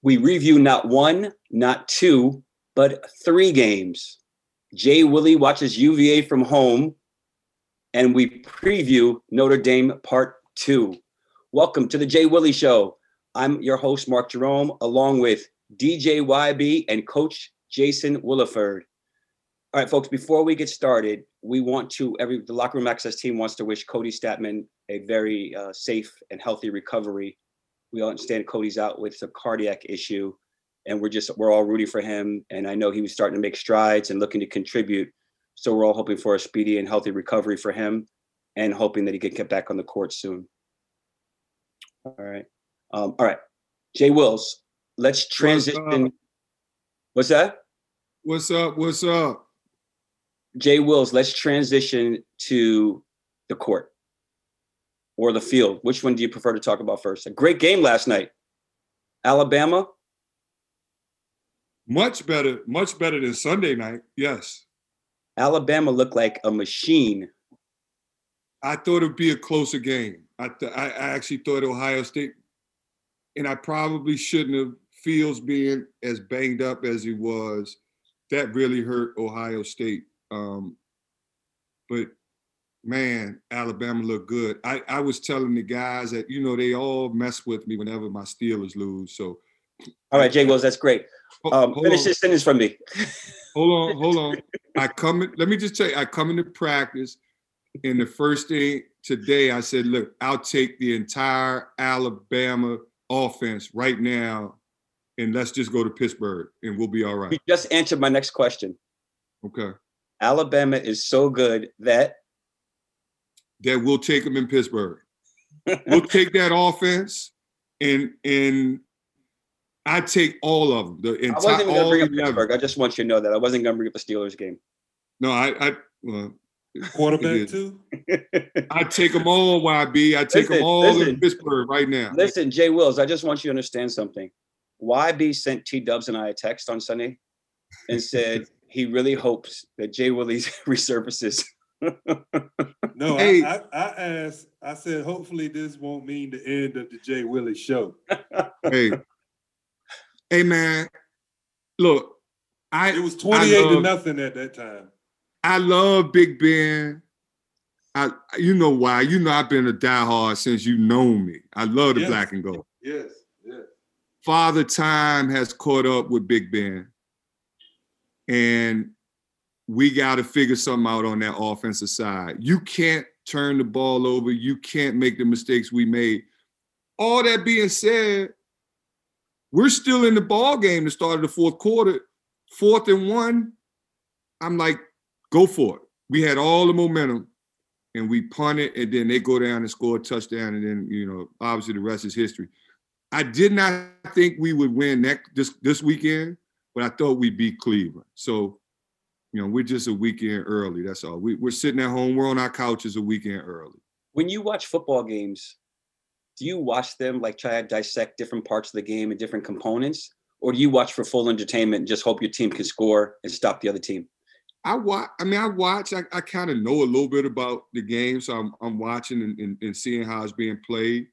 We review not one, not two, but three games. Jay Willie watches UVA from home, and we preview Notre Dame Part 2. Welcome to the Jay Willie Show. I'm your host, Mark Jerome, along with DJ YB and Coach Jason Williford. All right, folks, before we get started, we want to, the Locker Room Access team wants to wish Cody Statman a very safe and healthy recovery. We understand Cody's out with a cardiac issue, and we're all rooting for him. And I know he was starting to make strides and looking to contribute. So we're all hoping for a speedy and healthy recovery for him and hoping that he can get back on the court soon. All right. All right. Jay Wills, let's transition. What's that? What's up? Jay Wills, let's transition to the court or the field. Which one do you prefer to talk about first? A great game last night. Alabama. Much better than Sunday night. Yes. Alabama looked like a machine. I thought it'd be a closer game. I actually thought Ohio State, and I probably shouldn't have. Fields being as banged up as he was, that really hurt Ohio State. But man, Alabama looked good. I was telling the guys that, they all mess with me whenever my Steelers lose. So, all right, Jay Wills, that's great. Finish this sentence from me. Hold on. Let me just tell you, I come into practice, and the first thing today I said, look, I'll take the entire Alabama offense right now, and let's just go to Pittsburgh, and we'll be all right. You just answered my next question. Okay. Alabama is so good that we'll take them in Pittsburgh. We'll take that offense, and I take all of them. I wasn't even going to bring up Pittsburgh. I just want you to know that I wasn't going to bring up the Steelers game. No, quarterback too. I take them all, YB. I take them all in Pittsburgh right now. Listen, Jay Wills, I just want you to understand something. YB sent T-Dubs and I a text on Sunday and said he really hopes that Jay Willie resurfaces. No, hey. I asked, I said, hopefully this won't mean the end of the Jay Willie show. Hey man, look, it was 28-0 at that time. I love Big Ben. You know why? I've been a diehard since you know me. I love the black and gold. Yes. Father Time has caught up with Big Ben, and we got to figure something out on that offensive side. You can't turn the ball over. You can't make the mistakes we made. All that being said, we're still in the ball game to start of the fourth quarter. 4th and 1, I'm like, go for it. We had all the momentum, and we punt it, and then they go down and score a touchdown, and then, obviously the rest is history. I did not think we would win this weekend, but I thought we'd beat Cleveland. So, we're just a weekend early. That's all. We're sitting at home. We're on our couches a weekend early. When you watch football games, do you watch them like try to dissect different parts of the game and different components? Or do you watch for full entertainment and just hope your team can score and stop the other team? I watch. I kind of know a little bit about the game, so I'm watching and seeing how it's being played.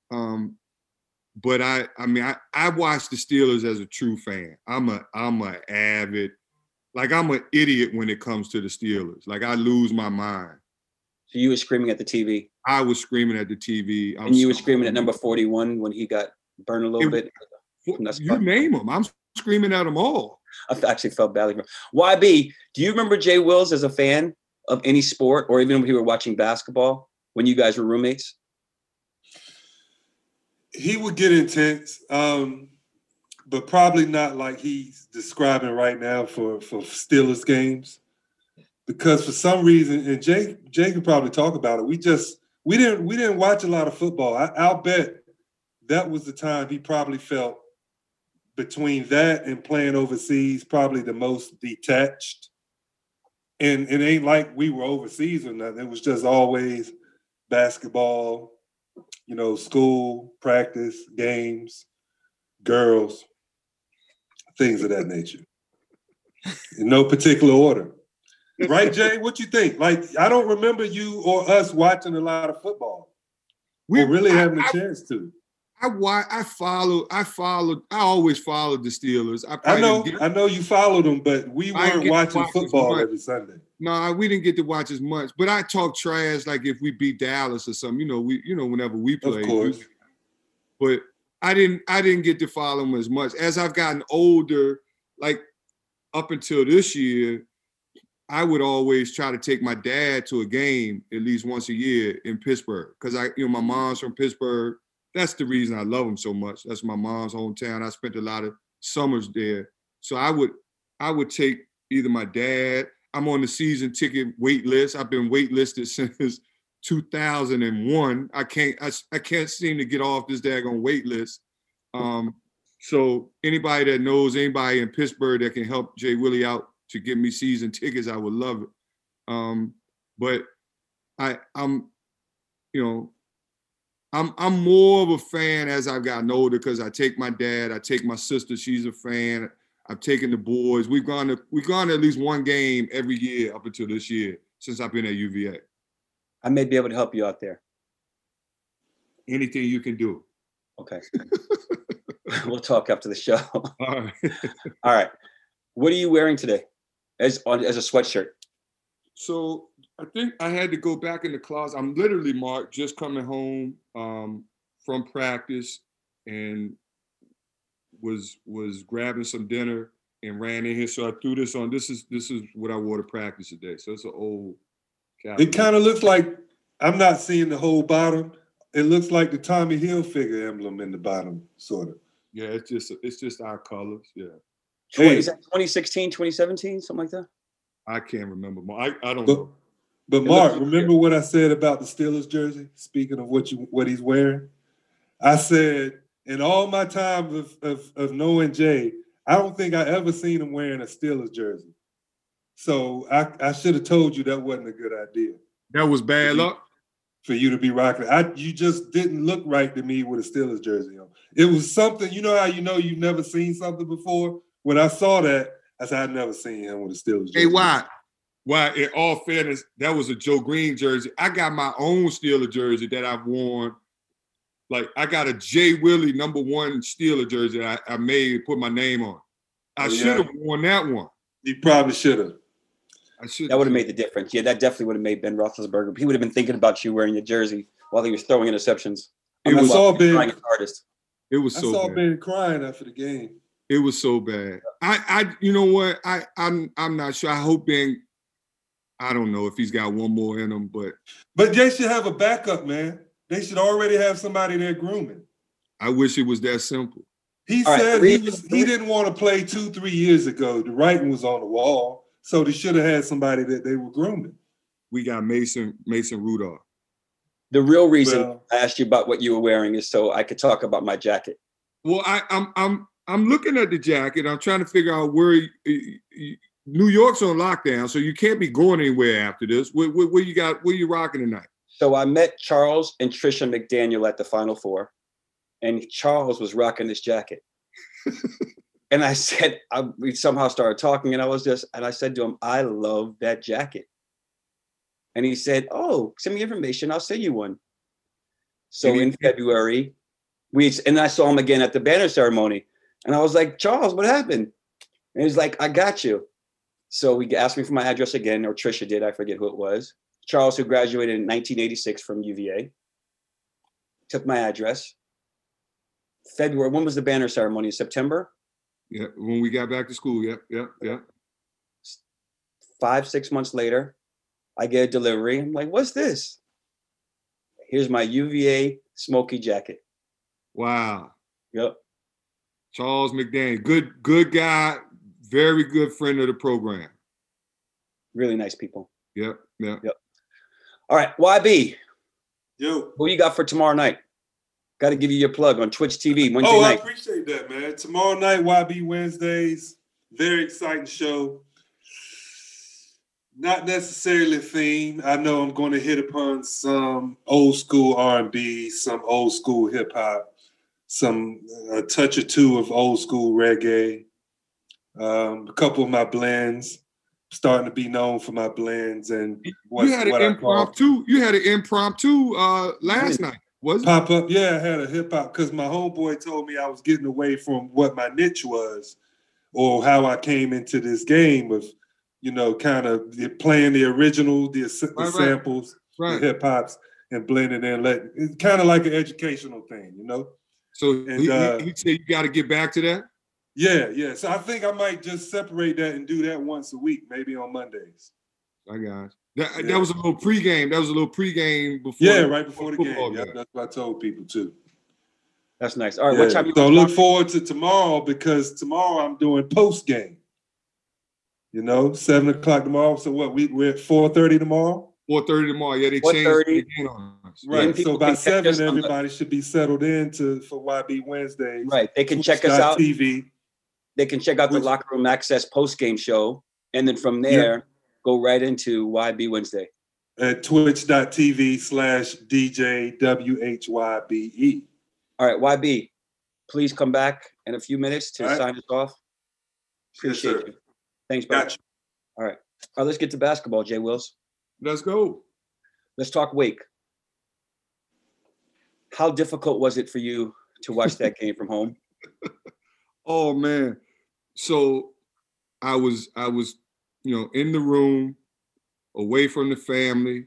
But I watch the Steelers as a true fan. I'm an avid, I'm an idiot when it comes to the Steelers. I lose my mind. So you were screaming at the TV? I was screaming at the TV. And you were screaming at number 41 when he got burned a little bit? You name them. I'm screaming at them all. I actually felt badly for him. YB, do you remember Jay Wills as a fan of any sport, or even when we were watching basketball when you guys were roommates? He would get intense, but probably not like he's describing right now for Steelers games. Because for some reason, and Jay could probably talk about it, we didn't watch a lot of football. I'll bet that was the time he probably felt between that and playing overseas, probably the most detached. And it ain't like we were overseas or nothing. It was just always basketball, school, practice, games, girls, things of that nature. In no particular order. Right, Jay? What you think? I don't remember you or us watching a lot of football. We're really having a chance to. I always followed the Steelers. I know you followed them, but we weren't watching football every Sunday. No, we didn't get to watch as much. But I talk trash like if we beat Dallas or something. Whenever we play. Of course. But I didn't get to follow them as much. As I've gotten older, like up until this year, I would always try to take my dad to a game at least once a year in Pittsburgh because my mom's from Pittsburgh. That's the reason I love them so much. That's my mom's hometown. I spent a lot of summers there. So I would take either my dad. I'm on the season ticket wait list. I've been waitlisted since 2001. I can't seem to get off this daggone wait list. So anybody that knows anybody in Pittsburgh that can help Jay Willie out to give me season tickets, I would love it. But I'm more of a fan as I've gotten older because I take my dad, I take my sister, she's a fan. I've taken the boys. We've gone to at least one game every year up until this year since I've been at UVA. I may be able to help you out there. Anything you can do. Okay. We'll talk after the show. All right. All right. What are you wearing today as a sweatshirt? So I think I had to go back in the closet. I'm literally, Mark, just coming home from practice and was grabbing some dinner and ran in here. So I threw this on. This is what I wore to practice today. So it's an old cap. It kind of looks like, I'm not seeing the whole bottom. It looks like the Tommy Hilfiger emblem in the bottom, sort of. Yeah, it's just our colors. Yeah. Is that 2016, 2017, something like that? I can't remember. I don't know. But Mark, remember what I said about the Steelers jersey? Speaking of what he's wearing, I said in all my time of knowing Jay, I don't think I ever seen him wearing a Steelers jersey. So I should have told you that wasn't a good idea. That was bad luck for you to be rocking. You just didn't look right to me with a Steelers jersey on. It was something. You know how you've never seen something before. When I saw that, I said I'd never seen him with a Steelers jersey. Hey, why? In all fairness, that was a Joe Green jersey. I got my own Steeler jersey that I've worn. Like, I got a Jay Willie #1 Steeler jersey that I made and put my name on. I should have worn that one. You probably should have. That would have made the difference. Yeah, that definitely would have made Ben Roethlisberger. He would have been thinking about you wearing the jersey while he was throwing interceptions. I saw Ben crying after the game. It was so bad. You know what? I'm not sure. I hope Ben. I don't know if he's got one more in him, but Jay should have a backup, man. They should already have somebody there grooming. I wish it was that simple. He said he didn't want to play 2-3 years ago. The writing was on the wall, so they should have had somebody that they were grooming. We got Mason Rudolph. The real reason I asked you about what you were wearing is so I could talk about my jacket. Well, I'm looking at the jacket. I'm trying to figure out where New York's on lockdown, so you can't be going anywhere after this. What you got? What are you rocking tonight? So I met Charles and Trisha McDaniel at the Final Four, and Charles was rocking this jacket. And I said, we somehow started talking, and I said to him, I love that jacket. And he said, oh, send me information. I'll send you one. So in February, and I saw him again at the banner ceremony. And I was like, Charles, what happened? And he's like, I got you. So he asked me for my address again, or Trisha did. I forget who it was. Charles, who graduated in 1986 from UVA, took my address. February, when was the banner ceremony? September? Yeah, when we got back to school. Yeah. 5-6 months later, I get a delivery. I'm like, what's this? Here's my UVA Smoky jacket. Wow. Yep. Charles McDaniel, good guy, very good friend of the program. Really nice people. Yep. All right, YB. Yo. Who you got for tomorrow night? Got to give you your plug on Twitch TV Wednesday night. I appreciate that, man. Tomorrow night, YB Wednesdays. Very exciting show. Not necessarily theme. I know I'm going to hit upon some old school R&B, some old school hip hop, a touch or two of old school reggae. A couple of my blends. Starting to be known for my blends and you had an impromptu last night. Was it? Pop up. Yeah, I had a hip hop because my homeboy told me I was getting away from what my niche was or how I came into this game of, kind of playing the original, the samples, the hip hops, and blending in. It's kind of like an educational thing, So And he said you got to get back to that? Yeah. So I think I might just separate that and do that once a week, maybe on Mondays. I got it. That was a little pregame. That was a little pregame before. Yeah, right before the game. Yeah, that's what I told people too. That's nice. All right, what time you so look forward to tomorrow because tomorrow I'm doing post game. 7:00 tomorrow. So what? We're at 4:30 tomorrow. 4:30 tomorrow. Yeah, they changed it again on us. Right. So by 7, everybody should be settled in for YB Wednesdays. Right. They can check us out. TV. They can check out the Locker Room Access post game show, and then from there go right into YB Wednesday at twitch.tv/DJWHYBE. All right, YB, please come back in a few minutes to sign us off. Appreciate you. Thanks, bro. Gotcha. All right, let's get to basketball, Jay Wills. Let's go. Let's talk Wake. How difficult was it for you to watch that game from home? Oh man. So I was, in the room, away from the family,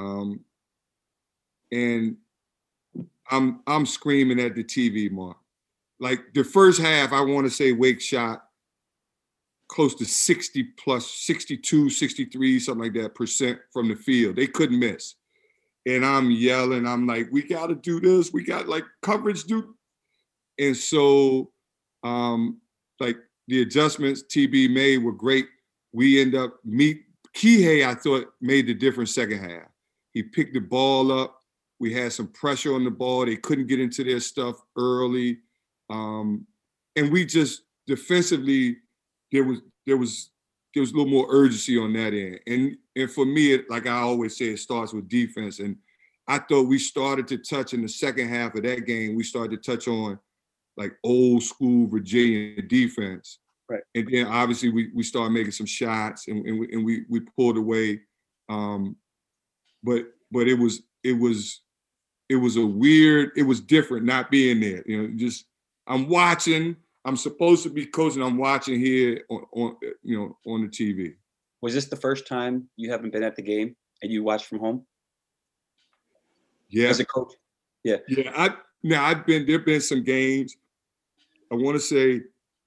and I'm screaming at the TV, Mark. Like the first half, I want to say Wake shot close to 60 plus, 62, 63, something like that % from the field. They couldn't miss. And I'm yelling, I'm like, we got to do this. We got coverage, dude. And so, the adjustments TB made were great. We end up Kihei, I thought, made the difference second half. He picked the ball up. We had some pressure on the ball. They couldn't get into their stuff early. And we just defensively, there was a little more urgency on that end. And for me, like I always say, it starts with defense. And I thought we started to touch in the second half of that game. We started to touch on old school Virginia defense. Right. And then obviously we started making some shots and we pulled away. But it was different not being there. I'm watching. I'm supposed to be coaching. I'm watching here on the TV. Was this the first time you haven't been at the game and you watched from home? Yeah. As a coach? Yeah. Yeah. There've been some games. I want to say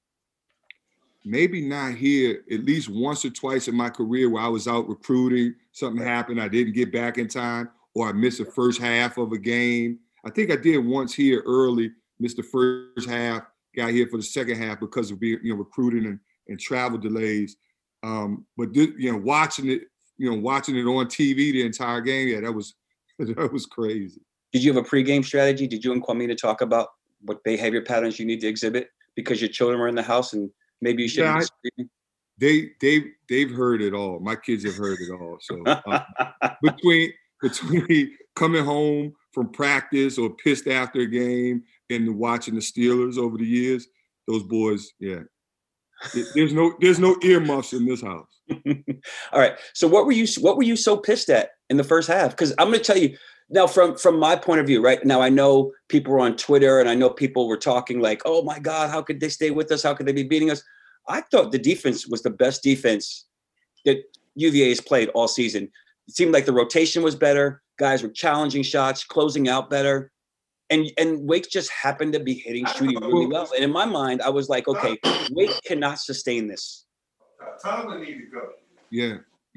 maybe not here, at least once or twice in my career where I was out recruiting, something happened, I didn't get back in time, or I missed the first half of a game. I think I did once here early, missed the first half, got here for the second half because of being, recruiting and travel delays. But watching it on TV the entire game, yeah, that was crazy. Did you have a pregame strategy? Did you and Kwame talk about what behavior patterns you need to exhibit because your children were in the house and maybe you shouldn't be screaming? They've heard it all. My kids have heard it all. So between coming home from practice or pissed after a game and watching the Steelers over the years, those boys, yeah. There's no earmuffs in this house. All right. So what were you so pissed at in the first half? Because I'm going to tell you now from my point of view, right now, I know people were on Twitter and I know people were talking like, oh my God, how could they stay with us? How could they be beating us? I thought the defense was the best defense that UVA has played all season. It seemed like the rotation was better. Guys were challenging shots, closing out better. And Wake just happened to be shooting really well. And in my mind, I was like, okay, Wake cannot sustain this. Tomlin need to go. Yeah.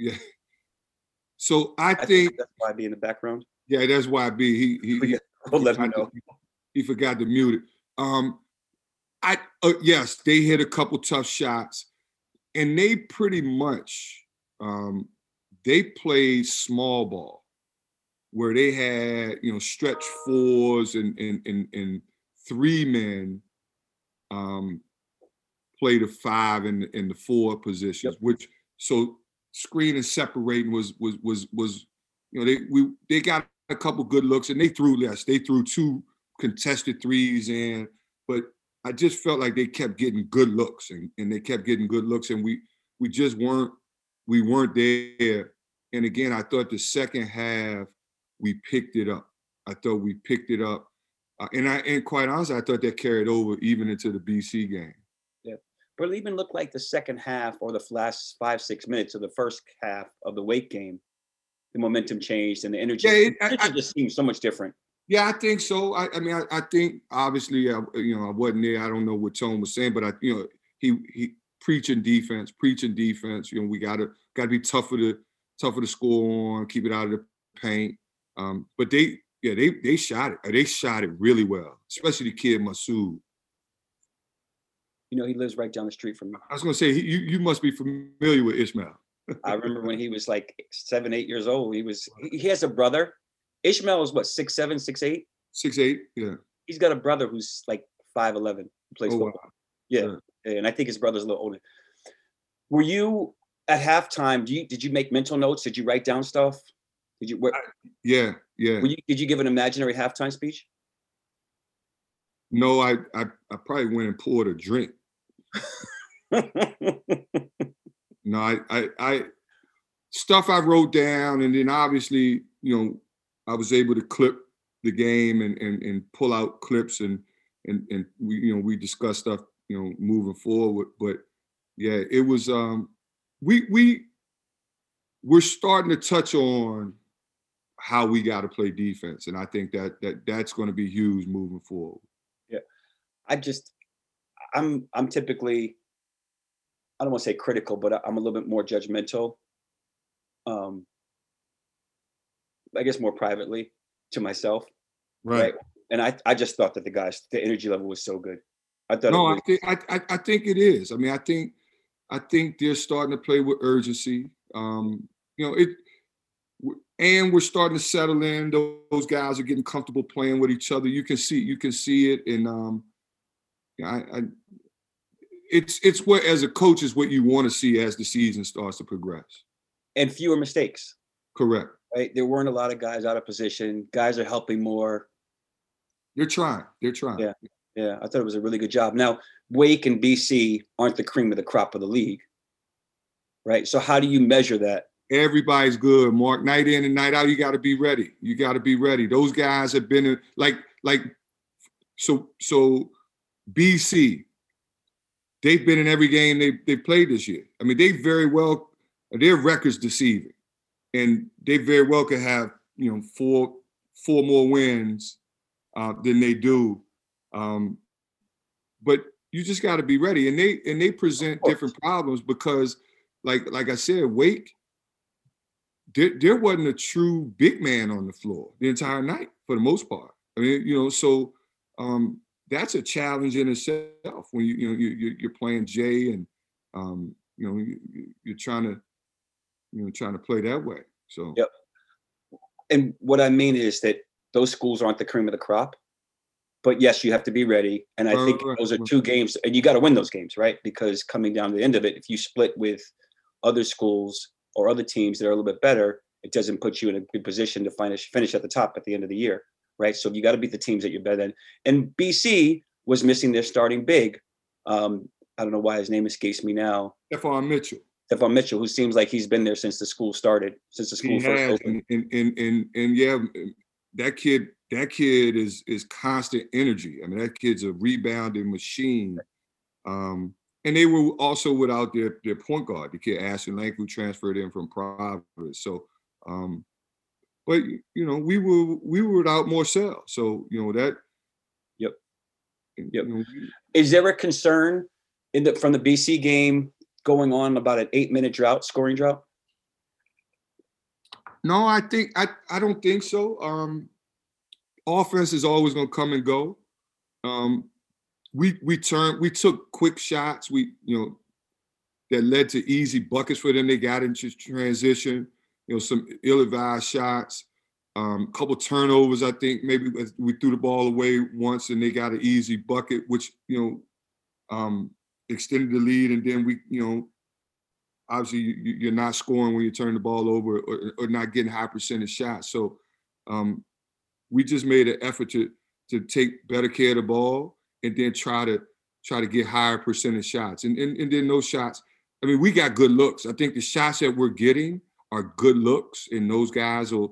So I think that's YB in the background. Yeah, that's YB. We'll let him know. He forgot to mute it. Yes, they hit a couple tough shots, and they pretty much they played small ball, where they had stretch fours and 3 men play the 5 and the 4 positions, which so screen and separating was they got a couple good looks and they threw less. They threw 2 contested threes in, but I just felt like they kept getting good looks and they kept getting good looks and we weren't there. And again, I thought the second half we picked it up. I thought we picked it up. And quite honestly, I thought that carried over even into the BC game. Yeah. But it even looked like the second half or the last 5-6 minutes of the first half of the Wake game, the momentum changed and the energy, just seemed so much different. Yeah, I think so. I mean, I think obviously, I wasn't there. I don't know what Tone was saying, but he preaching defense. We gotta be tougher to score on, keep it out of the paint. But they shot it. They shot it really well, especially the kid Masood. He lives right down the street from me. I was gonna say you must be familiar with Ishmael. I remember when he was like 7, 8 years old. He has a brother. Ishmael is what, 6'7", 6'8"? 6'8", yeah. He's got a brother who's like 5'11", who plays football. Wow. Yeah, and I think his brother's a little older. Were you at halftime? Did you make mental notes? Did you write down stuff? Did you? Yeah. Did you give an imaginary halftime speech? No, I probably went and poured a drink. No, I stuff I wrote down, and then obviously, I was able to clip the game and pull out clips and we discussed stuff, moving forward. But yeah, it was we're starting to touch on how we got to play defense, and I think that's going to be huge moving forward. Yeah, I'm typically, I don't want to say critical, but I'm a little bit more judgmental. I guess more privately to myself. Right. And I just thought that the energy level was so good. I thought. No, I think it is. I mean, I think they're starting to play with urgency. And we're starting to settle in. Those guys are getting comfortable playing with each other. You can see it, and it's what, as a coach, is what you want to see as the season starts to progress. And fewer mistakes. Correct. Right. There weren't a lot of guys out of position. Guys are helping more. They're trying. Yeah. I thought it was a really good job. Now, Wake and BC aren't the cream of the crop of the league. Right. So how do you measure that? Everybody's good, Mark. Night in and night out, you got to be ready. Those guys have been so BC, they've been in every game they played this year. I mean, their record's deceiving. And they very well could have, four more wins than they do. But you just got to be ready. And they present different problems because, like I said, Wake, there wasn't a true big man on the floor the entire night for the most part. I mean, so that's a challenge in itself when you're playing Jay and you're trying to play that way. So. Yep. And what I mean is that those schools aren't the cream of the crop, but yes, you have to be ready. And I think those are two games, and you got to win those games, right? Because coming down to the end of it, if you split with other schools or other teams that are a little bit better, it doesn't put you in a good position to finish at the top at the end of the year, right? So you got to beat the teams that you're better than. And BC was missing their starting big. I don't know why his name escapes me now. Stephon Mitchell, who seems like he's been there since the school started, since the school first opened. And yeah, that kid is constant energy. I mean, that kid's a rebounding machine. And they were also without their point guard, the kid Ashton Lank, who transferred in from Providence. So, but we were without Morcell. So that. Yep. Is there a concern from the BC game going on about an 8-minute scoring drought? No, I don't think so. Offense is always going to come and go. We took quick shots. That led to easy buckets for them. They got into transition. Some ill-advised shots. Couple turnovers. I think maybe we threw the ball away once and they got an easy bucket, which extended the lead. And then we obviously you're not scoring when you turn the ball over or not getting high percentage shots. So we just made an effort to take better care of the ball and then try to get higher percentage shots. And then those shots, I mean, we got good looks. I think the shots that we're getting are good looks, and those guys will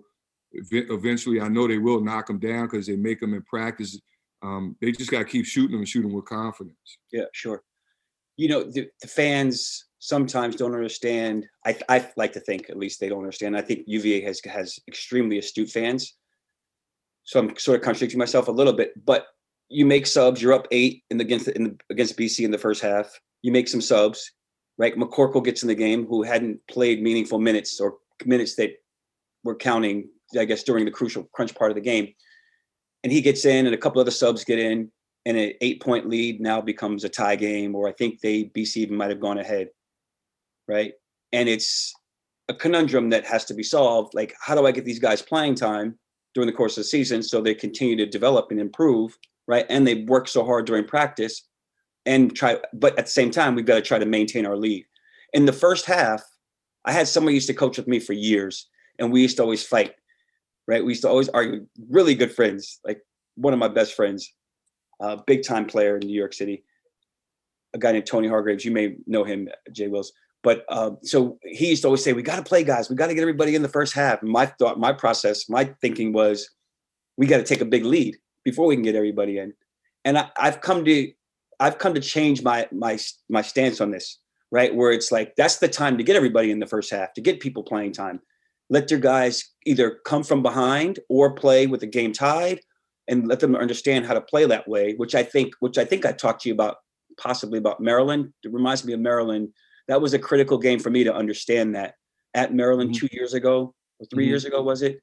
Eventually, I know they will knock them down because they make them in practice. They just got to keep shooting them and shoot them with confidence. Yeah, sure. You know, the fans sometimes don't understand. I like to think, at least, they don't understand. I think UVA has extremely astute fans. So I'm sort of contradicting myself a little bit. But you make subs. You're up 8 against BC in the first half. You make some subs, right? McCorkle gets in the game, who hadn't played meaningful minutes or minutes that were counting, I guess, during the crucial crunch part of the game. And he gets in, and a couple other subs get in. And an 8-point lead now becomes a tie game, or I think BC even might have gone ahead, right? And it's a conundrum that has to be solved. Like, how do I get these guys playing time during the course of the season so they continue to develop and improve, right? And they work so hard during practice and but at the same time, we've got to try to maintain our lead. In the first half, I had someone who used to coach with me for years, and we used to always fight, right? We used to always argue, really good friends, like one of my best friends. Big time player in New York City, a guy named Tony Hargraves. You may know him, Jay Wills. But so he used to always say, we got to play, guys. We got to get everybody in the first half. And my thinking was, we got to take a big lead before we can get everybody in. And I've come to change my stance on this, right? Where it's like, that's the time to get everybody in the first half, to get people playing time. Let your guys either come from behind or play with the game tied, and let them understand how to play that way, which I think I talked to you about, possibly about Maryland. It reminds me of Maryland. That was a critical game for me to understand that at Maryland 2 years ago or 3 years ago, was it?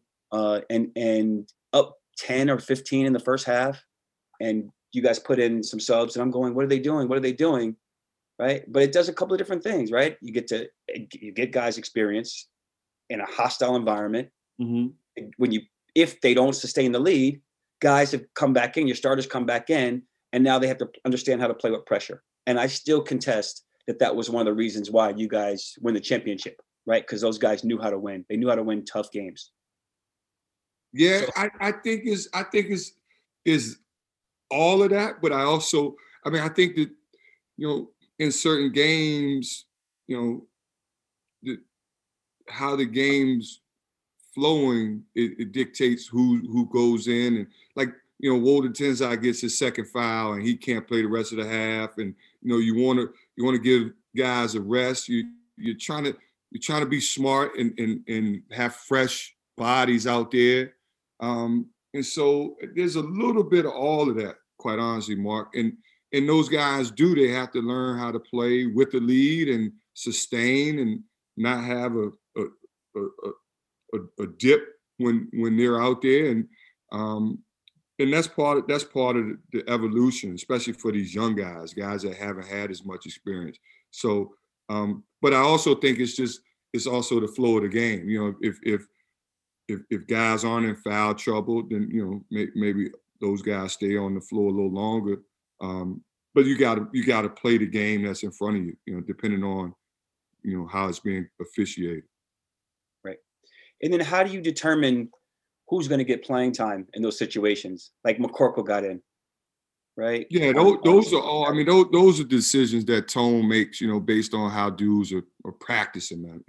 And up 10 or 15 in the first half. And you guys put in some subs, and I'm going, what are they doing? What are they doing? Right. But it does a couple of different things, right? You get guys experience in a hostile environment. If they don't sustain the lead, guys have come back in, your starters come back in, and now they have to understand how to play with pressure. And I still contest that was one of the reasons why you guys win the championship, right? Because those guys knew how to win. They knew how to win tough games. Yeah, so, I think is all of that, but I think that, in certain games, how the game's flowing, it dictates who goes in. And like, Wolden Tenzai gets his second foul and he can't play the rest of the half. And, you want to give guys a rest. You're trying to be smart and have fresh bodies out there. And so there's a little bit of all of that, quite honestly, Mark. And those guys they have to learn how to play with the lead and sustain and not have a dip when they're out there, and that's part of the evolution, especially for these young guys that haven't had as much experience. So, but I also think it's also the flow of the game. If guys aren't in foul trouble, then maybe those guys stay on the floor a little longer. But you got to play the game that's in front of you. Depending on how it's being officiated. And then how do you determine who's going to get playing time in those situations? Like McCorkle got in, right? Yeah, those are all. I mean, those are decisions that Tone makes, based on how dudes are practicing, man.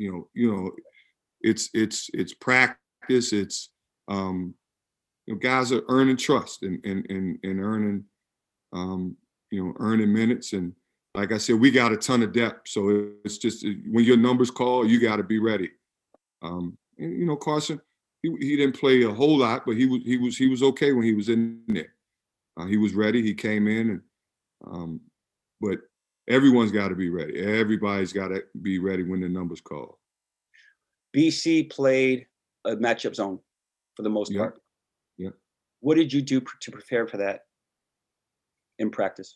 It's practice. It's guys are earning trust and earning earning minutes. And like I said, we got a ton of depth, so it's just when your numbers call, you got to be ready. And, Carson, he didn't play a whole lot, but he was okay when he was in there. He was ready. He came in, and but everyone's got to be ready. Everybody's got to be ready when the numbers call. BC played a matchup zone for the most part. Yeah. What did you do to prepare for that in practice?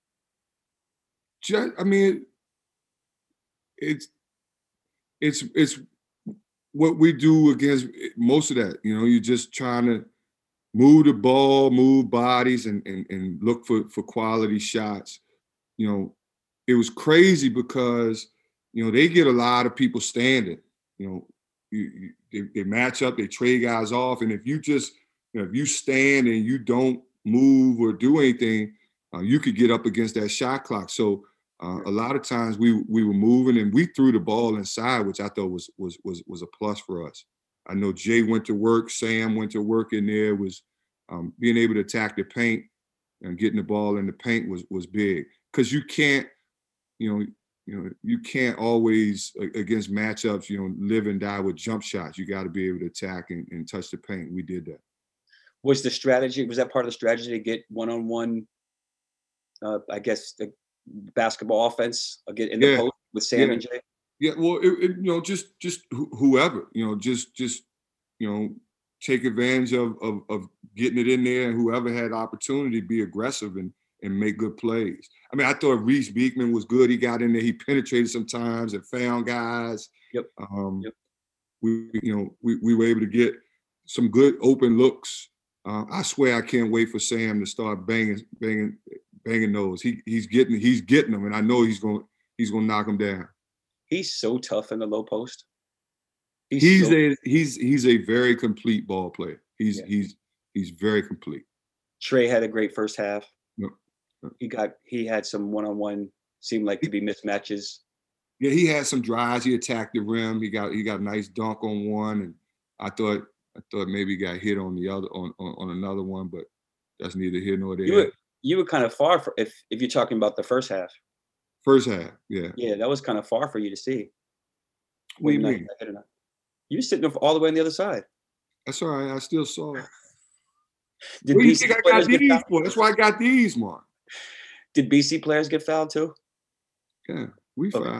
It's what we do against most of that. You're just trying to move the ball, move bodies, and look for quality shots. It was crazy because they get a lot of people standing. They match up, they trade guys off, and if you just if you stand and you don't move or do anything, you could get up against that shot clock. So a lot of times we were moving and we threw the ball inside, which I thought was a plus for us. I know Jay went to work, Sam went to work in there. Was being able to attack the paint and getting the ball in the paint was big, because you can't, you can't always against matchups, live and die with jump shots. You got to be able to attack and touch the paint. We did that. Was that part of the strategy to get one-on-one, I guess, the basketball offense, get in the post with Sam and Jay? Yeah, well, just whoever, just take advantage of getting it in there, and whoever had opportunity, be aggressive and make good plays. I mean, I thought Reese Beekman was good. He got in there, he penetrated sometimes and found guys. Yep. We were able to get some good open looks. I swear I can't wait for Sam to start banging those. He's getting them, and I know he's gonna knock them down. He's so tough in the low post. He's a very complete ball player. He's very complete. Trey had a great first half. Yep. He had some one-on-one, seemed like to be mismatches. Yeah, he had some drives. He attacked the rim. He got a nice dunk on one, and I thought maybe he got hit on the other on another one, but that's neither here nor there. You were kind of far for if you're talking about the first half. First half, yeah. Yeah, that was kind of far for you to see. What do you mean? You were sitting all the way on the other side. That's all right. I still saw it. Did what do you BC think I players got get these fouled? for? That's why I got these, Mark. Did BC players get fouled too? Yeah, we fouled.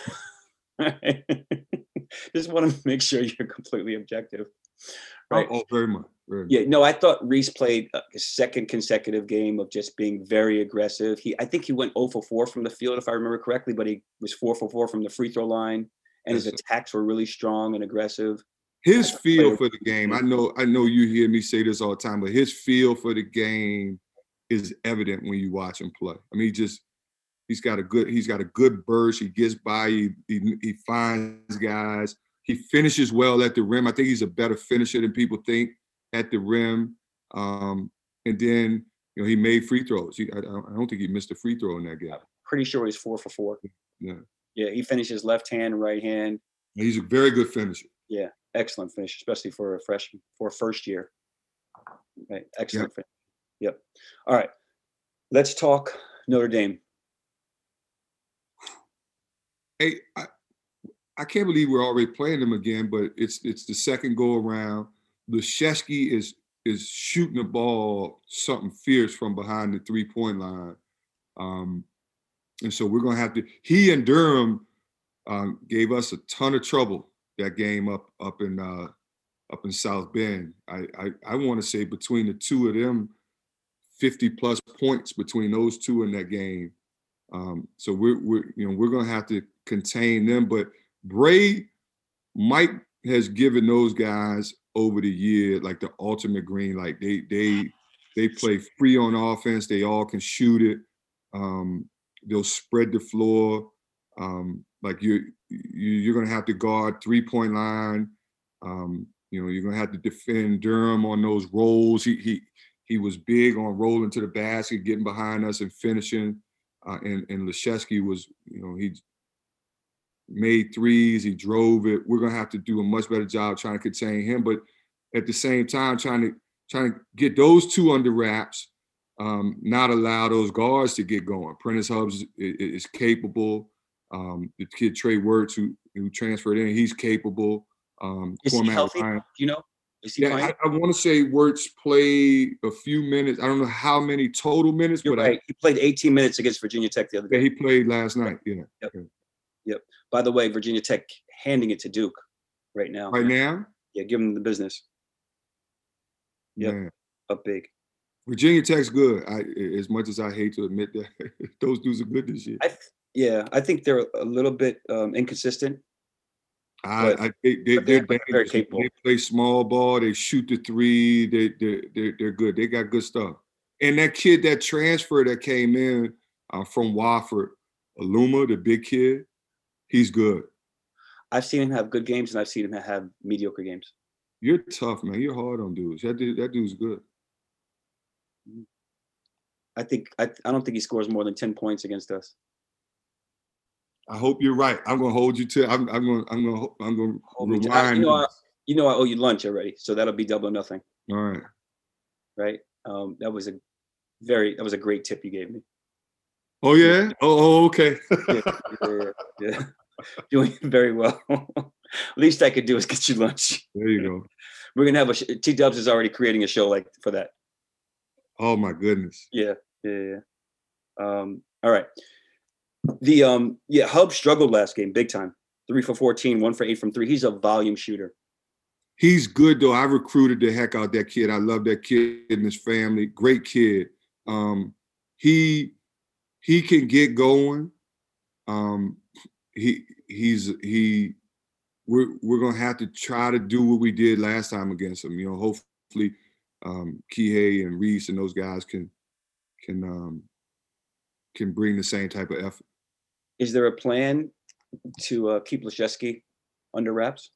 Just want to make sure you're completely objective. Right. Oh, very much. Yeah, no, I thought Reese played a second consecutive game of just being very aggressive. I think he went 0 for 4 from the field, if I remember correctly, but he was 4 for 4 from the free throw line, and his attacks were really strong and aggressive. His feel for the game, I know you hear me say this all the time, but his feel for the game is evident when you watch him play. I mean, he's got a good burst. He gets by, he finds guys. He finishes well at the rim. I think he's a better finisher than people think at the rim. And then, he made free throws. I don't think he missed a free throw in that game. I'm pretty sure he's 4 for 4. Yeah. Yeah, he finishes left hand, right hand. He's a very good finisher. Yeah, excellent finish, especially for a freshman, for a first year. Right, excellent finish. Yep. All right, let's talk Notre Dame. Hey, I can't believe we're already playing them again, but it's the second go around. Laszewski is shooting the ball something fierce from behind the 3-point line. And so we're going to have to, he and Durham gave us a ton of trouble that game up in South Bend. I want to say between the two of them, 50 plus points between those two in that game. So we're going to have to contain them, but Mike has given those guys over the year like the ultimate green. Like they play free on offense. They all can shoot it. They'll spread the floor. Like you're going to have to guard 3-point line. You're going to have to defend Durham on those rolls. He was big on rolling to the basket, getting behind us and finishing. And Laszewski was, he made threes, he drove it. We're going to have to do a much better job trying to contain him, but at the same time, trying to get those two under wraps, not allow those guards to get going. Prentice Hubbs is capable. The kid Trey Wirtz, who transferred in, he's capable. Is he healthy? Do you know? Is he playing? I want to say Wirtz played a few minutes. I don't know how many total minutes, You're but right. He played 18 minutes against Virginia Tech the other day. Yeah, he played last night. Yeah. Yep. By the way, Virginia Tech handing it to Duke right now. Right now? Yeah, give them the business. Yep. Man. Up big. Virginia Tech's good. As much as I hate to admit that, those dudes are good this year. I think they're a little bit inconsistent. They're very capable. They play small ball. They shoot the three. They're good. They got good stuff. And that kid, that transfer that came in from Wofford, Aluma, the big kid, he's good. I've seen him have good games, and I've seen him have mediocre games. You're tough, man. You're hard on dudes. That dude's good. I don't think he scores more than 10 points against us. I hope you're right. I'm gonna hold you to. I'm gonna rewind. You know I owe you lunch already, so that'll be double or nothing, All right. right? That was a great tip you gave me. Oh yeah. Oh okay. Yeah, yeah. Doing very well. Least I could do is get you lunch. There you go. We're gonna have T Dubs is already creating a show like for that. Oh my goodness. Yeah. All right. The Hub struggled last game big time. 3 for 14, 1 for 8 from 3. He's a volume shooter. He's good though. I recruited the heck out that kid. I love that kid and his family. Great kid. He can get going. We're gonna have to try to do what we did last time against him. You know, hopefully Kihei and Reese and those guys can bring the same type of effort. Is there a plan to keep Laszewski under wraps?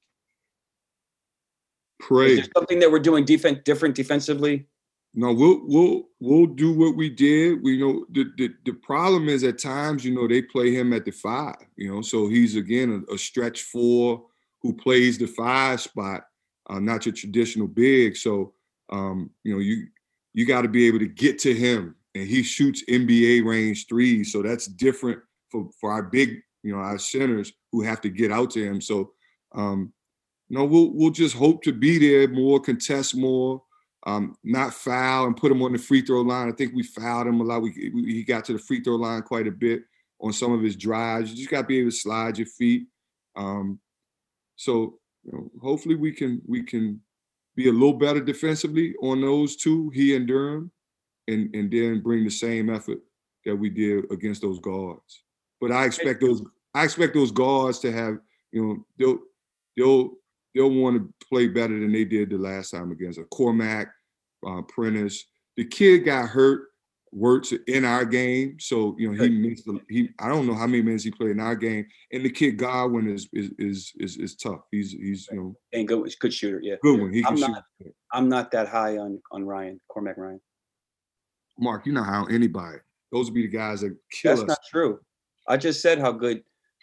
Pray. Is there something that we're doing different defensively? No, we'll do what we did. We know the problem is at times, you know, they play him at the 5, you know, so he's again a stretch 4 who plays the 5 spot, not your traditional big. So you know, you got to be able to get to him, and he shoots NBA range threes, so that's different for our big, you know, our centers who have to get out to him. So no, we'll just hope to be there more, contest more. Not foul and put him on the free throw line. I think we fouled him a lot. He got to the free throw line quite a bit on some of his drives. You just got to be able to slide your feet. So you know, hopefully we can be a little better defensively on those two, he and Durham, and then bring the same effort that we did against those guards. But I expect those guards to have, you know, they'll want to play better than they did the last time against us. Cormac, Prentice. The kid got hurt, Wirtz, in our game. So, you know, he missed I don't know how many minutes he played in our game. And the kid Godwin is tough. He's you know, and good shooter, yeah. Good one. He can shoot. I'm not that high on Ryan, Cormac Ryan. Mark, you're not high on anybody. Those would be the guys that kill us. That's not true. I just said how good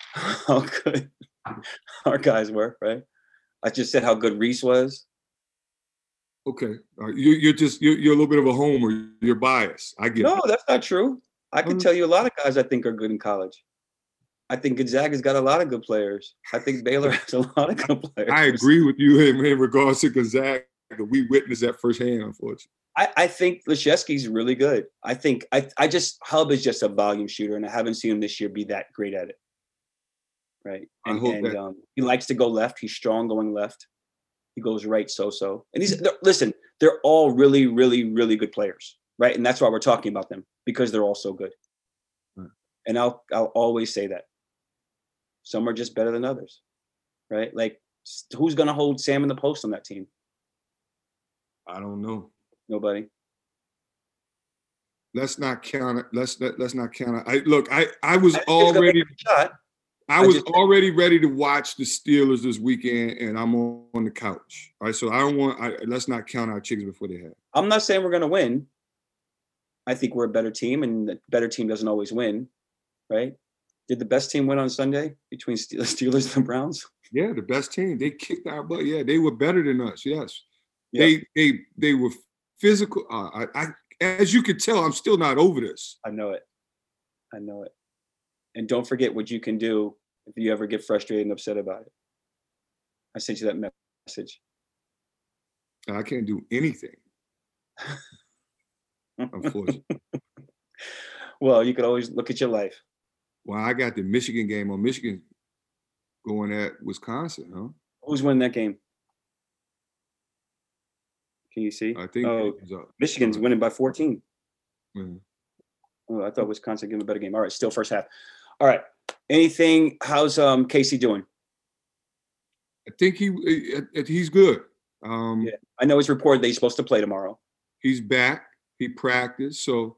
our guys were, right? I just said how good Reese was. Okay, you're a little bit of a homer. You're biased. I get it. No, that's not true. I can tell you a lot of guys I think are good in college. I think Gonzaga's got a lot of good players. I think Baylor has a lot of good players. I agree with you in regards to Gonzaga. We witnessed that firsthand, unfortunately. I think Laszewski's really good. I think Hub is just a volume shooter, and I haven't seen him this year be that great at it. Right. And he likes to go left. He's strong going left. He goes right so. And they're all really, really, really good players. Right. And that's why we're talking about them, because they're all so good. Right. And I'll always say that. Some are just better than others. Right. Like, who's going to hold Sam in the post on that team? I don't know. Nobody. Let's not count it. Let's not count it. I was already already ready to watch the Steelers this weekend, and I'm on the couch. All right, so let's not count our chickens before they hatch. I'm not saying we're going to win. I think we're a better team, and the better team doesn't always win, right? Did the best team win on Sunday between the Steelers and the Browns? Yeah, the best team. They kicked our butt. Yeah, they were better than us. Yes, yep. They were physical. As you can tell, I'm still not over this. I know it. And don't forget what you can do if you ever get frustrated and upset about it. I sent you that message. I can't do anything. Unfortunately. Well, you could always look at your life. Well, I got the Michigan game on Michigan going at Wisconsin, huh? Who's winning that game? Can you see? I think Michigan's winning by 14. Mm-hmm. Oh, I thought Wisconsin gave him a better game. All right, still first half. All right. Anything? How's Casey doing? I think he's good. Yeah, I know it's reported that he's supposed to play tomorrow. He's back. He practiced, so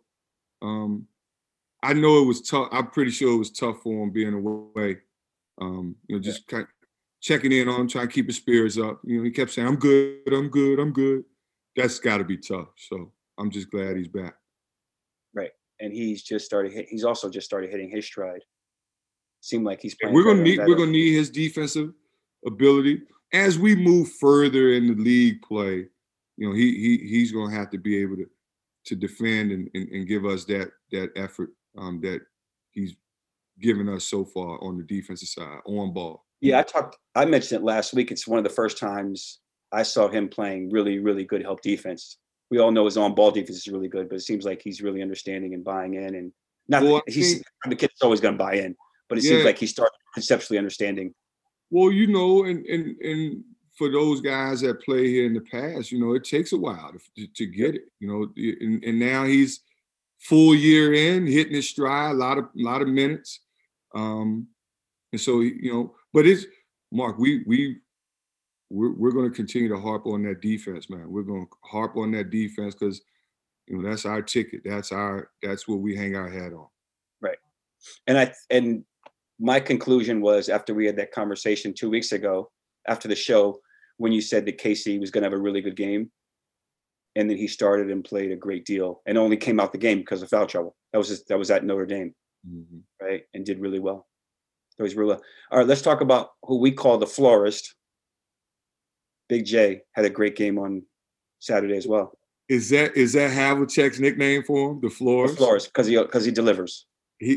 I know it was tough. I'm pretty sure it was tough for him being away. You know, just kind of checking in on him, trying to keep his spirits up. You know, he kept saying, "I'm good." That's got to be tough. So I'm just glad he's back. Right, and he's also just started hitting his stride. Seemed like he's playing. We're gonna need his defensive ability. as we move further in the league play, he's going to have to be able to defend and give us that effort that he's given us so far on the defensive side, on ball. Yeah, I mentioned it last week. It's one of the first times I saw him playing really, really good help defense. We all know his on-ball defense is really good, but it seems like he's really understanding and buying in. And the kid's always going to buy in, but it seems like he started conceptually understanding. Well, and for those guys that play here in the past, it takes a while to get it. And now he's full year in, hitting his stride, a lot of minutes, and so but it's Mark. We're going to continue to harp on that defense, man. We're going to harp on that defense because that's our ticket. That's what we hang our hat on. Right. And my conclusion was after we had that conversation 2 weeks ago, after the show, when you said that Casey was going to have a really good game, and then he started and played a great deal, and only came out the game because of foul trouble. That was at Notre Dame, right? And did really well. That was really well. All right, let's talk about who we call the florist. Big J had a great game on Saturday as well. Is that Havlicek's nickname for him? The florist? The florist, because he delivers. He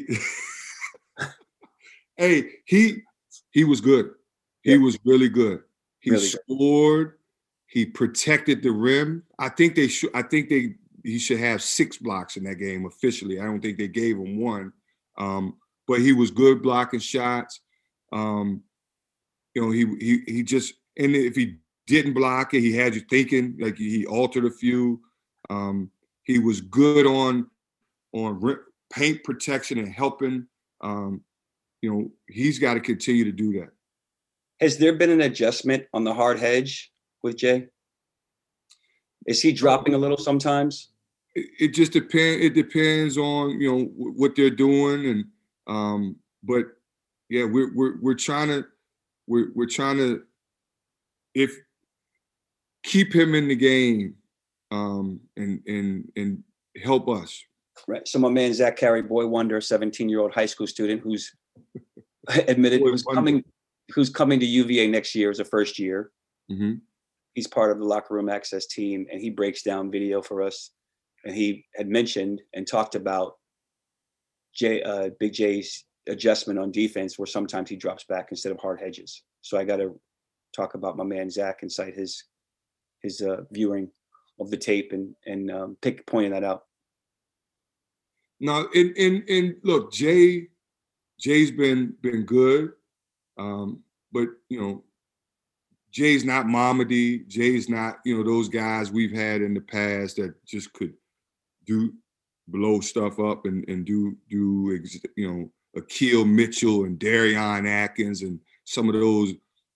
was good. He was really good. He really scored. Good. He protected the rim. I think he should have 6 blocks in that game officially. I don't think they gave him 1. But he was good blocking shots. He just, and if he didn't block it, he had you thinking, like he altered a few. He was good on paint protection and helping. He's got to continue to do that. Has there been an adjustment on the hard hedge with Jay? Is he dropping a little sometimes? It just depends. It depends on what they're doing, and but yeah, we're trying to keep him in the game, and help us. Right. So my man Zach Carey, boy wonder, 17-year-old high school student who's admitted who's coming to UVA next year as a first year. Mm-hmm. He's part of the locker room access team, and he breaks down video for us. And he had mentioned and talked about Big J's adjustment on defense, where sometimes he drops back instead of hard hedges. So I got to talk about my man Zach and cite his viewing of the tape and pointing that out. No, and look, Jay's been good, but Jay's not Mamadi. Jay's not those guys we've had in the past that just could blow stuff up and do Akil Mitchell and Darion Atkins and some of those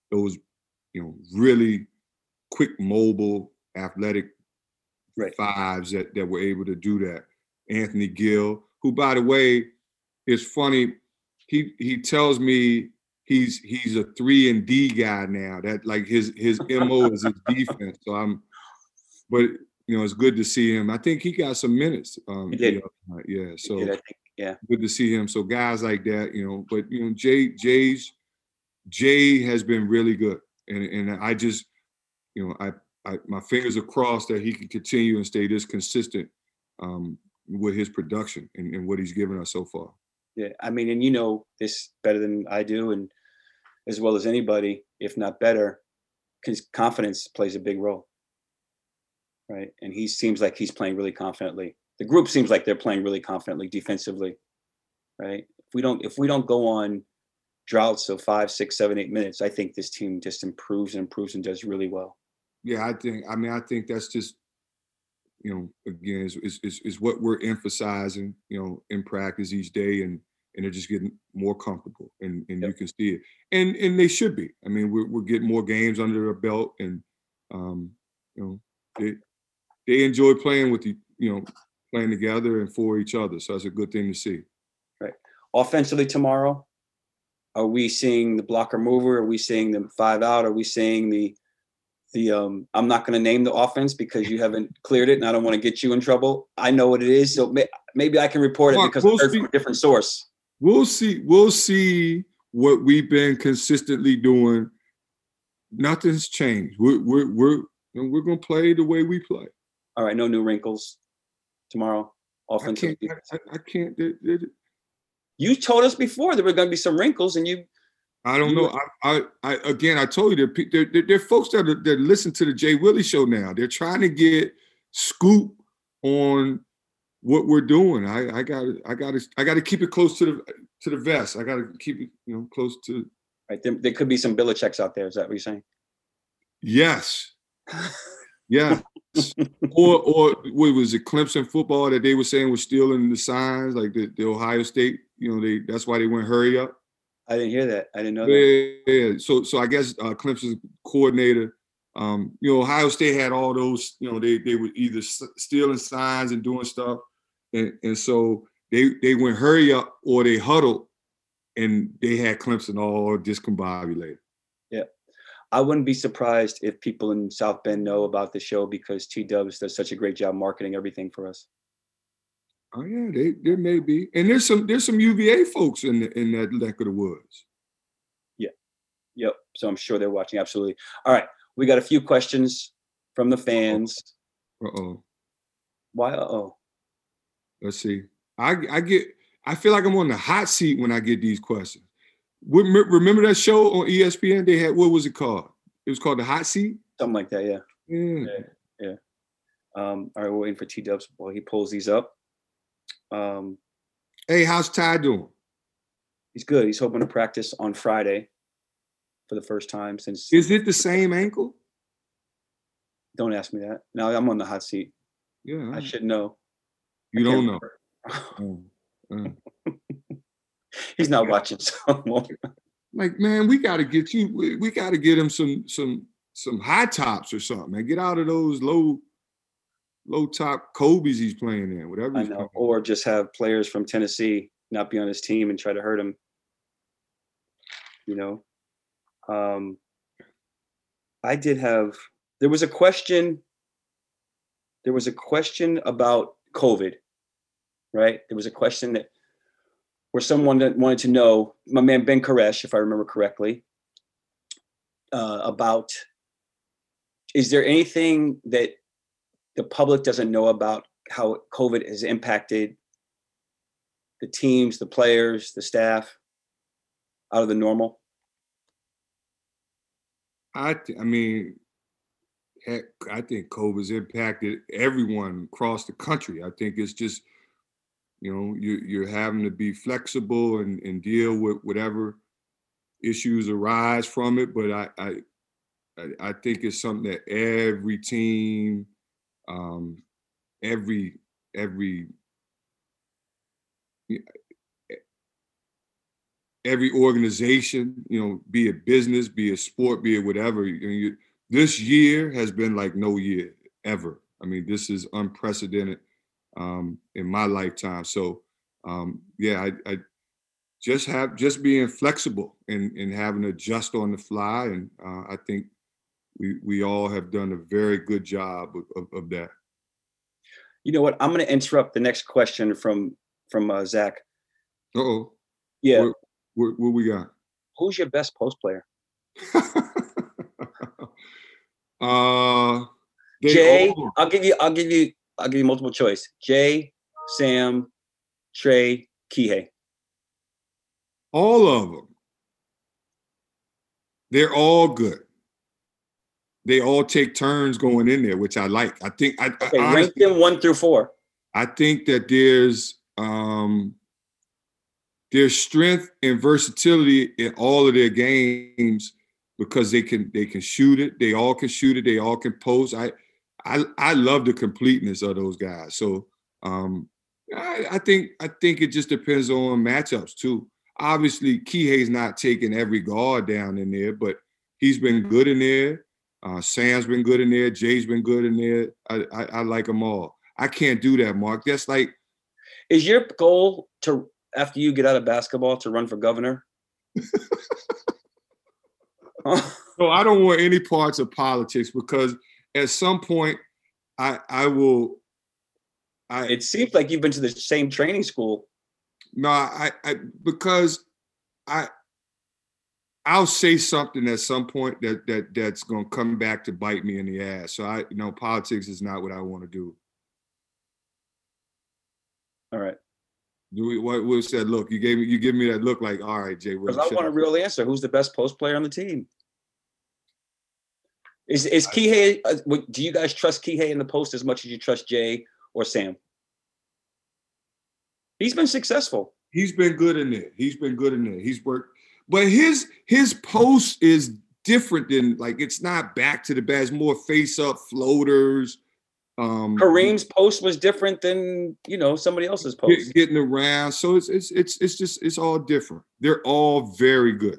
really quick, mobile, athletic fives that were able to do that. Anthony Gill, who, by the way, is funny. He tells me he's a 3-and-D guy now. That like his MO is his defense. So but it's good to see him. I think he got some minutes. He did. Yeah. So he did, I think, yeah. Good to see him. So guys like that, but Jay has been really good, and I just I my fingers are crossed that he can continue and stay this consistent with his production and what he's given us so far. Yeah, I mean, and this better than I do, and as well as anybody, if not better, because confidence plays a big role, right? And he seems like he's playing really confidently. The group seems like they're playing really confidently defensively, right? If we don't go on droughts of 5, 6, 7, 8 minutes, I think this team just improves and does really well. Yeah, I think that's just, again, is what we're emphasizing, in practice each day, and they're just getting more comfortable, and yep. You can see it, and they should be. I mean, we're getting more games under their belt, and they enjoy playing with playing together and for each other. So that's a good thing to see. Right. Offensively tomorrow, are we seeing the blocker mover? Are we seeing them 5 out? Are we seeing the I'm not going to name the offense because you haven't cleared it, and I don't want to get you in trouble. I know what it is, so maybe I can report it because I heard from a different source. We'll see what we've been consistently doing Nothing's changed. We're gonna play the way we play. All right, no new wrinkles tomorrow. I can't. You told us before there were going to be some wrinkles, and you. I don't know. I told you there are folks that listen to the Jay Willie show now. They're trying to get scoop on what we're doing. I got to keep it close to the vest. I got to keep it, close to. Right, there could be some Belichicks out there. Is that what you're saying? Yes. Yeah. or what was it, Clemson football that they were saying was stealing the signs, like the Ohio State, that's why they went hurry up. I didn't hear that. I didn't know that. Yeah. So I guess Clemson's coordinator, Ohio State had all those, they were either stealing signs and doing stuff. And so they went hurry up or they huddled and they had Clemson all discombobulated. Yeah. I wouldn't be surprised if people in South Bend know about the show because T-Dubs does such a great job marketing everything for us. Oh yeah, there may be, and there's some UVA folks in that neck of the woods. Yeah, yep. So I'm sure they're watching. Absolutely. All right, we got a few questions from the fans. Why? Let's see. I feel like I'm on the hot seat when I get these questions. Remember that show on ESPN? They had, what was it called? It was called The Hot Seat? Something like that, yeah. Yeah. All right, we're waiting for T-Dubs while he pulls these up. Hey, how's Ty doing? He's good. He's hoping to practice on Friday for the first time since. Is it the same ankle? Don't ask me that. Now I'm on the hot seat. Yeah. I should know. You don't know. He's not watching, so like, man, we got to get you. We got to get him some high tops or something, man. Get out of those low top Kobe's he's playing in, whatever. I know, or just have players from Tennessee not be on his team and try to hurt him. I did have. There was a question about COVID, right? There was a question where someone that wanted to know, my man Ben Koresh, if I remember correctly, about, is there anything that the public doesn't know about how COVID has impacted the teams, the players, the staff out of the normal? I mean, heck, I think COVID's impacted everyone across the country. I think it's just, you're having to be flexible and deal with whatever issues arise from it. But I think it's something that every team, every organization, be it business, be it sport, be it whatever. This year has been like no year ever. I mean, this is unprecedented in my lifetime. So I just being flexible and having to adjust on the fly. And I think we all have done a very good job of that. You know what? I'm going to interrupt the next question from Zach. Uh-oh. Yeah. What we got? Who's your best post player? Jay, I'll give you multiple choice. Jay, Sam, Trey, Kihei. All of them. They're all good. They all take turns going in there, which I like. I think rank them 1 through 4. I think that there's strength and versatility in all of their games because they can shoot it. They all can shoot it. They all can post. I love the completeness of those guys. So I think it just depends on matchups too. Obviously, Kihei's not taking every guard down in there, but he's been good in there. Sam's been good in there. Jay's been good in there. I like them all. I can't do that, Mark. That's like. Is your goal to, after you get out of basketball, to run for governor? No, I don't want any parts of politics because at some point I will. It seems like you've been to the same training school. No, because I'll say something at some point that's going to come back to bite me in the ass. So politics is not what I want to do. All right. What Will said, look, you give me that look like, all right, Jay. Because I want a real answer. Who's the best post player on the team? Is Kihei? Do you guys trust Kihei in the post as much as you trust Jay or Sam? He's been successful. He's been good in there. He's worked, but his post is different than, like, it's not back to the bag. It's more face up floaters. Kareem's post was different than somebody else's post. Getting around, so it's all different. They're all very good.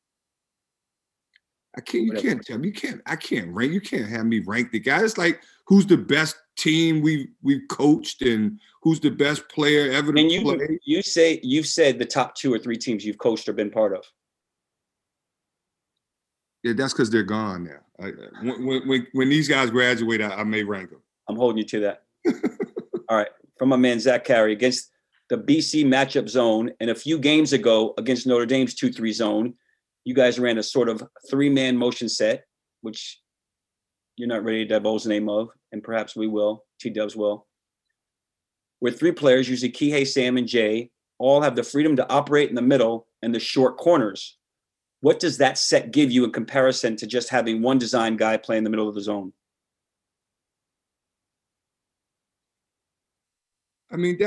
I can't have me rank the guys. It's like, who's the best team we've coached and who's the best player ever to play. You've said the top 2 or 3 teams you've coached or been part of. Yeah, that's because they're gone now. When these guys graduate, I may rank them. I'm holding you to that. All right. From my man, Zach Carey, against the BC matchup zone. And a few games ago against Notre Dame's 2-3 zone, you guys ran a sort of 3-man motion set, which you're not ready to divulge the name of, and perhaps we will. T-Dubs will. Where 3 players, usually Kihei, Sam, and Jay, all have the freedom to operate in the middle and the short corners. What does that set give you in comparison to just having one design guy play in the middle of the zone? I mean,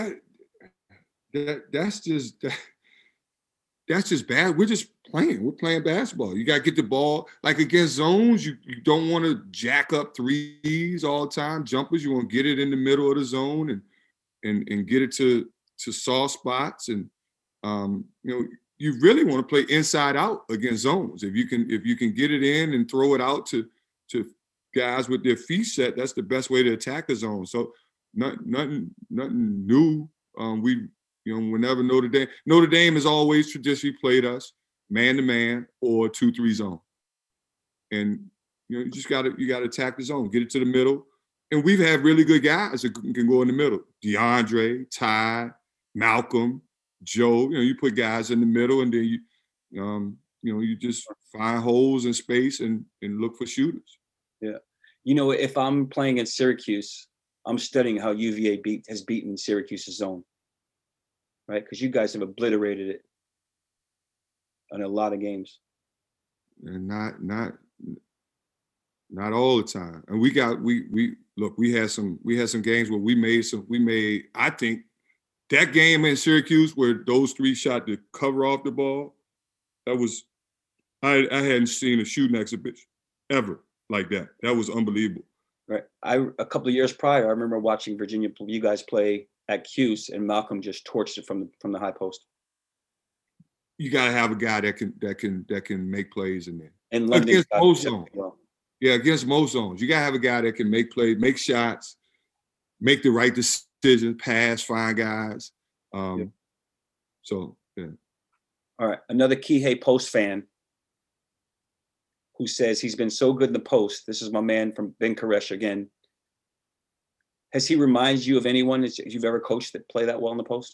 that's just bad. We're just playing. We're playing basketball. You got to get the ball. Like, against zones, you don't want to jack up threes all the time. Jumpers, you want to get it in the middle of the zone and get it to soft spots. And you really want to play inside out against zones. If you can get it in and throw it out to guys with their feet set, that's the best way to attack a zone. So nothing new. Whenever Notre Dame has always traditionally played us man-to-man or 2-3 zone. And you got to attack the zone, get it to the middle. And we've had really good guys that can go in the middle. DeAndre, Ty, Malcolm, Joe. You put guys in the middle, and then you just find holes in space and look for shooters. Yeah. If I'm playing in Syracuse, I'm studying how UVA has beaten Syracuse's zone. Right? Because you guys have obliterated it in a lot of games. And not all the time. And we had some games where I think that game in Syracuse where those 3 shot to cover off the ball, that was, I hadn't seen a shooting exhibition ever like that. That was unbelievable. Right. A couple of years prior, I remember watching Virginia, you guys play at Cuse, and Malcolm just torched it from the high post. You got to have a guy that can make plays in there. And London against most zones. Well. Yeah, against most zones. You got to have a guy that can make plays, make shots, make the right decision, pass, find guys. So, yeah. All right. Another Kihei post fan who says he's been so good in the post. This is my man from Ben Koresh again. Has he reminded you of anyone that you've ever coached that play that well in the post?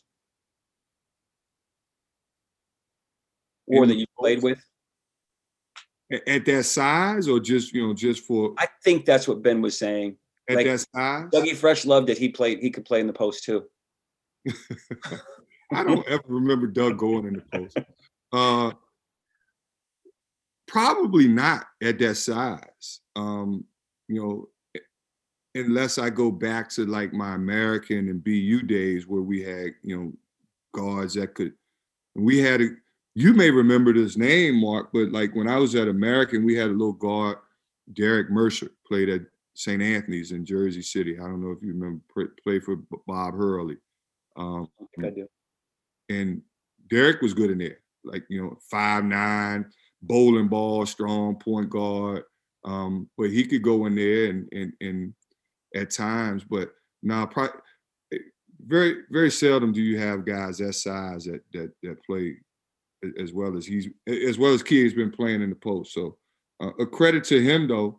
Or that you played with? At that size, or just for? I think that's what Ben was saying. At that size? Dougie Fresh loved it. He could play in the post too. I don't ever remember Doug going in the post. Probably not at that size. Unless I go back to like my American and BU days where we had, guards that could, you may remember this name, Mark, but like when I was at American, we had a little guard, Derek Mercer, played at St. Anthony's in Jersey City. I don't know if you remember, played for Bob Hurley. I think I do. And Derek was good in there, 5'9", bowling ball, strong point guard. But he could go in there and at times, but very, very seldom do you have guys that size that play as well as Kihei's been playing in the post. So a credit to him though.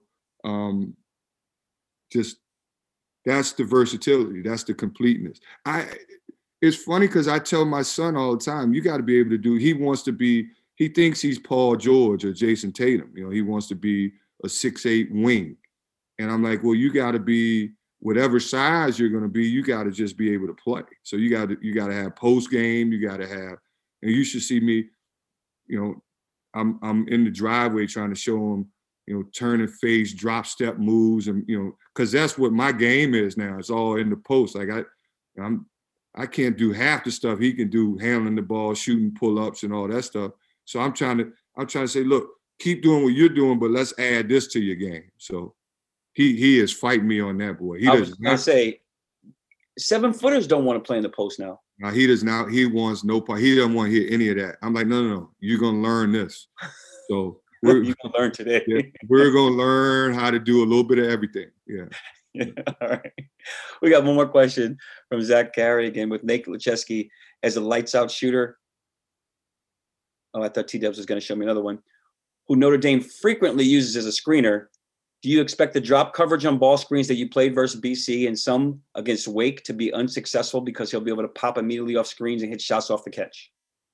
Just that's the versatility, that's the completeness. It's funny because I tell my son all the time, you got to be able to do. He wants to be he thinks he's Paul George or Jason Tatum. You know, he wants to be a 6'8" wing. And I'm like, well, you got to be whatever size you're going to be. You got to just be able to play. So you got to have post game. You got to have, and you should see me. You know, I'm in the driveway trying to show him, you know, turn and face, drop step moves, and you know, because that's what my game is now. It's all in the post. Like I can't do half the stuff he can do, handling the ball, shooting pull-ups, and all that stuff. So I'm trying to say, look, keep doing what you're doing, but let's add this to your game. So he is fighting me on that, boy. I was gonna say 7-footers don't want to play in the post now. No, he does not. He wants no part. He doesn't want to hear any of that. I'm like, no. You're gonna learn this. So you're gonna learn today. Yeah, we're gonna learn how to do a little bit of everything. Yeah. All right. We got one more question from Zach Carey again with Nate Lecheski as a lights out shooter. Oh, I thought T-Dubs was going to show me another one. Who Notre Dame frequently uses as a screener. Do you expect the drop coverage on ball screens that you played versus BC and some against Wake to be unsuccessful because he'll be able to pop immediately off screens and hit shots off the catch?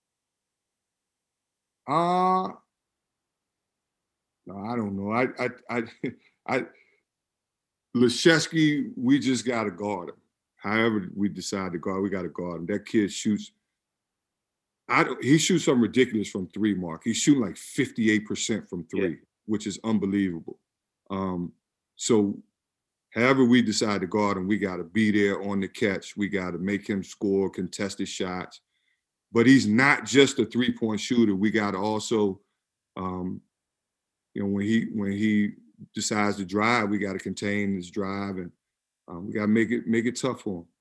No, I don't know. I Lecheski, we just got to guard him. However we decide to guard, we got to guard him. That kid shoots. He shoots something ridiculous from three, Mark. He's shooting like 58% from three, which is unbelievable. So however we decide to guard him, we got to be there on the catch. We got to make him score contested shots. But he's not just a three-point shooter. We got to also, you know, when he decides to drive, we got to contain his drive, and we got to make it tough for him.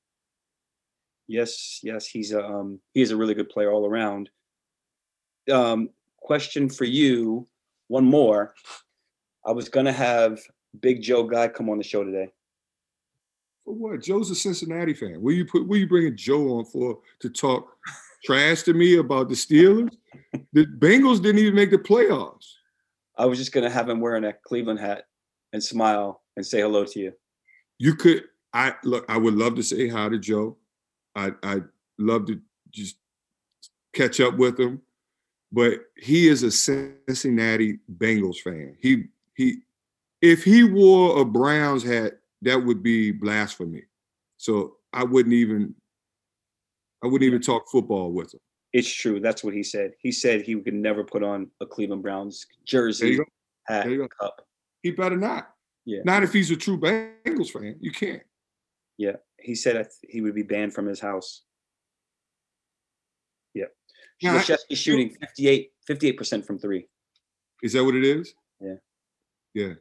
Yes, he's a really good player all around. Question for you, one more. I was gonna have Big Joe Guy come on the show today. For what? Joe's a Cincinnati fan. Will you bringing Joe on to talk trash to me about the Steelers? The Bengals didn't even make the playoffs. I was just gonna have him wearing a Cleveland hat and smile and say hello to you. You could. I would love to say hi to Joe. I'd love to just catch up with him, but he is a Cincinnati Bengals fan. If he wore a Browns hat, that would be blasphemy. So I wouldn't even talk football with him. It's true. That's what he said. He said he could never put on a Cleveland Browns jersey, hat, cup. He better not. Yeah. Not if he's a true Bengals fan. You can't. Yeah. He said he would be banned from his house. Yeah. Lecheski shooting 58% from three. Is that what it is? Yeah. Yeah.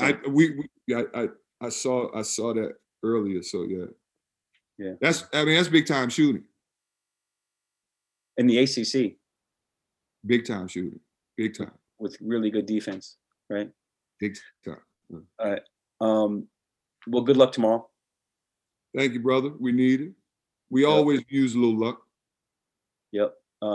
I saw that earlier. So yeah. Yeah. That's big time shooting. In the ACC. Big time shooting. Big time. With really good defense, right? Big time. Yeah. All right. Well, good luck tomorrow. Thank you, brother. We need it. We always use a little luck. Yep.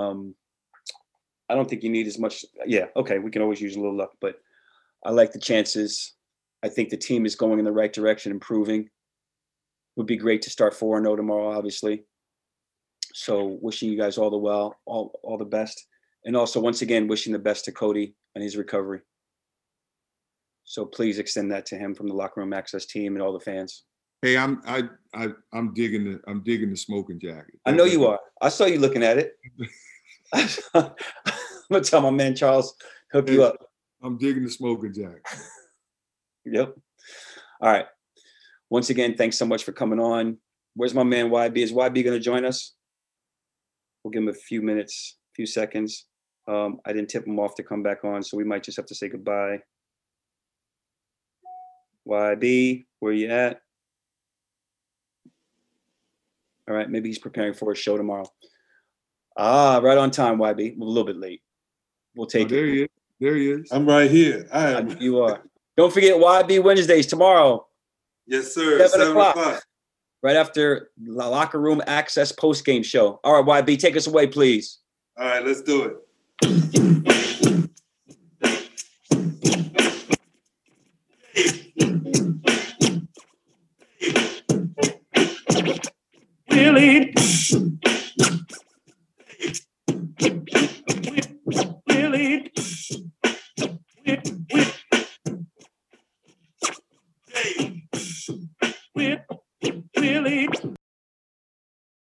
I don't think you need as much. Yeah. Okay. We can always use a little luck, but I like the chances. I think the team is going in the right direction, improving. Would be great to start 4-0 tomorrow, obviously. So wishing you guys all the best. And also, once again, wishing the best to Cody and his recovery. So please extend that to him from the Locker Room Access team and all the fans. Hey, I'm digging the smoking jacket. I know you are. I saw you looking at it. I'm gonna tell my man Charles hook you up. I'm digging the smoking jacket. Yep. All right. Once again, thanks so much for coming on. Where's my man YB? Is YB gonna join us? We'll give him a few minutes, few seconds. I didn't tip him off to come back on, so we might just have to say goodbye. YB, where you at? All right, maybe he's preparing for a show tomorrow. Right on time, YB. We're a little bit late. We'll take it. There he is. I'm right here. I am. You are. Don't forget YB Wednesdays tomorrow. Yes, sir. 7 o'clock. Right after the Locker Room Access post-game show. All right, YB, take us away, please. All right, let's do it. Really? with Willie.